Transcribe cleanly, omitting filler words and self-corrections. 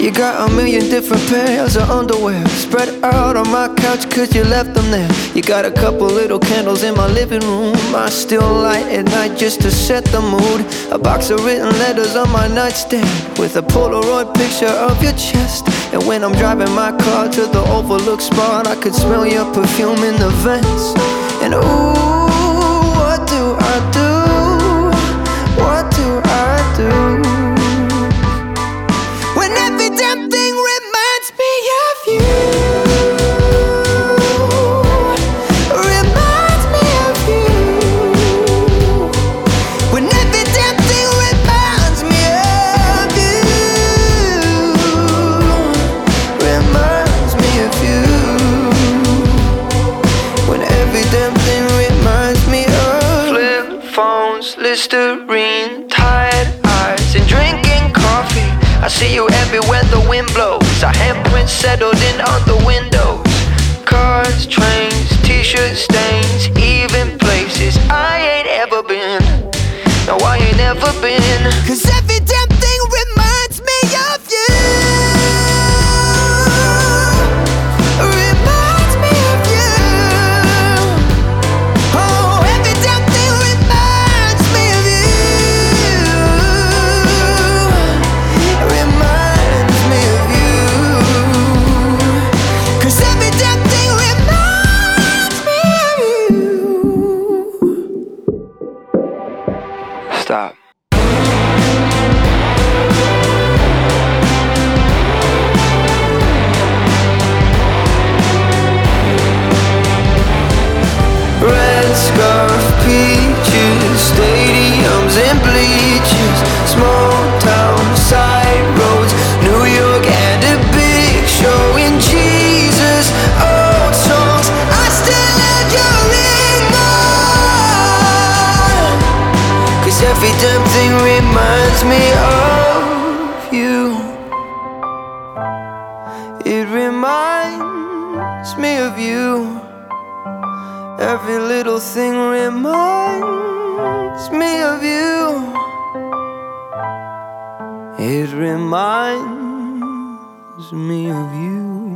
You got a million different pairs of underwear spread out on my couch cause you left them there. You got a couple little candles in my living room I still light at night just to set the mood. A box of written letters on my nightstand with a Polaroid picture of your chest. And when I'm driving my car to the overlook spot, I could smell your perfume in the vents. And ooh, what do I do? What do I do? When every damn thing reminds me of you. Reminds me of you. When every damn thing reminds me of you. Reminds me of you. When every damn thing reminds me of flip phones, Listerine, tired eyes, and drinking coffee. I see you everywhere the wind blows. Our handprints settled in on the windows. Cars, trains, t-shirt stains, even places I ain't ever been. No, I ain't ever been. Cause every damn thing reminds me of you. Reminds me of you. Oh, every damn thing reminds me of you. Reminds me of you. Cause every damn thing reminds me of you. Stop. Red scarf, peaches, stadiums and bleachers, small town, side roads, New York and a big show in Jesus. Old songs, I still let you ring on. Cause every damn thing reminds me of you. It reminds me of you. Every little thing reminds me of you. It reminds me of you.